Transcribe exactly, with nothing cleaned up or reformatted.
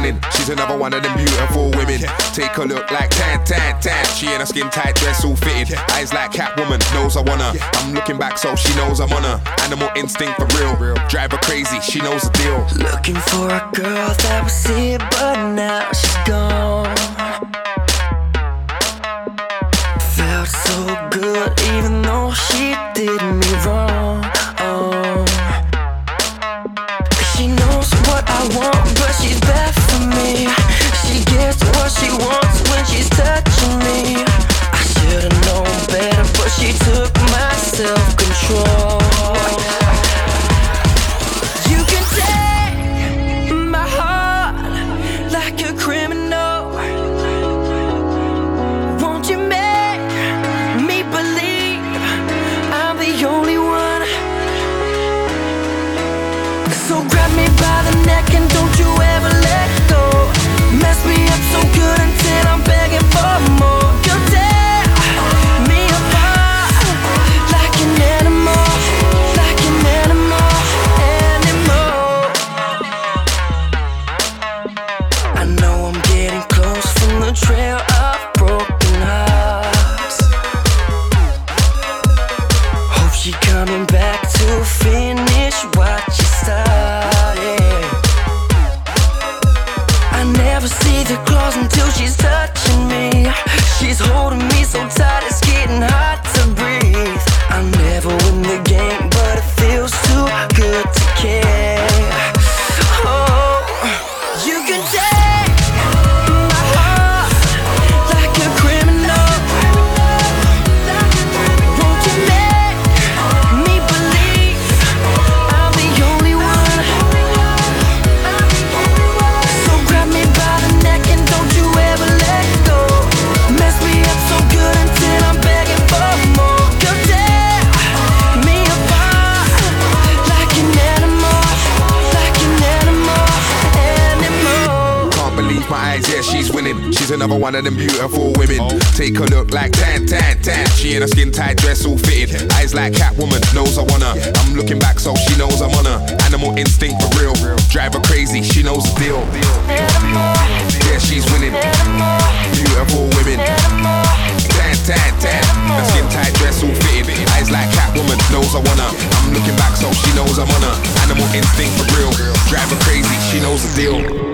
winning. She's another one of them beautiful women. Take a look like tan, tan, tan. She in a skin tight dress all fitted. Eyes like Catwoman, knows I wanna. I'm looking back so she knows I'm on her. Animal instinct for real. Drive her crazy, she knows the deal. Looking for a girl that was here but now she's gone. Felt so good even though she did me wrong. Oh. She knows what I want but she's bad for me. She gets what she wants when she's touching me. I should've known better but she took my self-control. You can take my heart like a criminal. Won't you make me believe I'm the only one? So grab me by the neck and don't you ever let go. Mess me up so good until I'm begging for more. You tear me apart like an animal, like an animal, animal. I know I'm getting close from the trail of broken hearts. Hope she coming back to finish what she started. I never see the claws until she's touching me. She's holding me so tight it's getting hard to breathe. I never win the game but it feels too good to care. Oh, you can take my heart like a criminal. Won't you make me believe I'm the only one? So grab me by the neck and don't you ever let go. Mess me up so good until I'm begging for more. You tear me apart like an animal, like an animal, animal. Can't believe my eyes, yeah, she's winning. She's another one of them beautiful women. Take a look like tan, tan, tan. She in a skin tight dress all fitted. Eyes like Catwoman, knows I wanna. I'm looking back so she knows I'm on her. Animal instinct for real. Drive her crazy, she knows the deal. Yeah, she's winning. Beautiful women. Tan, tan, tan. A skin tight dress all fitted. Eyes like Catwoman, knows I wanna. I'm looking back so she knows I'm on her. Animal instinct for real. Drive her crazy, she knows the deal.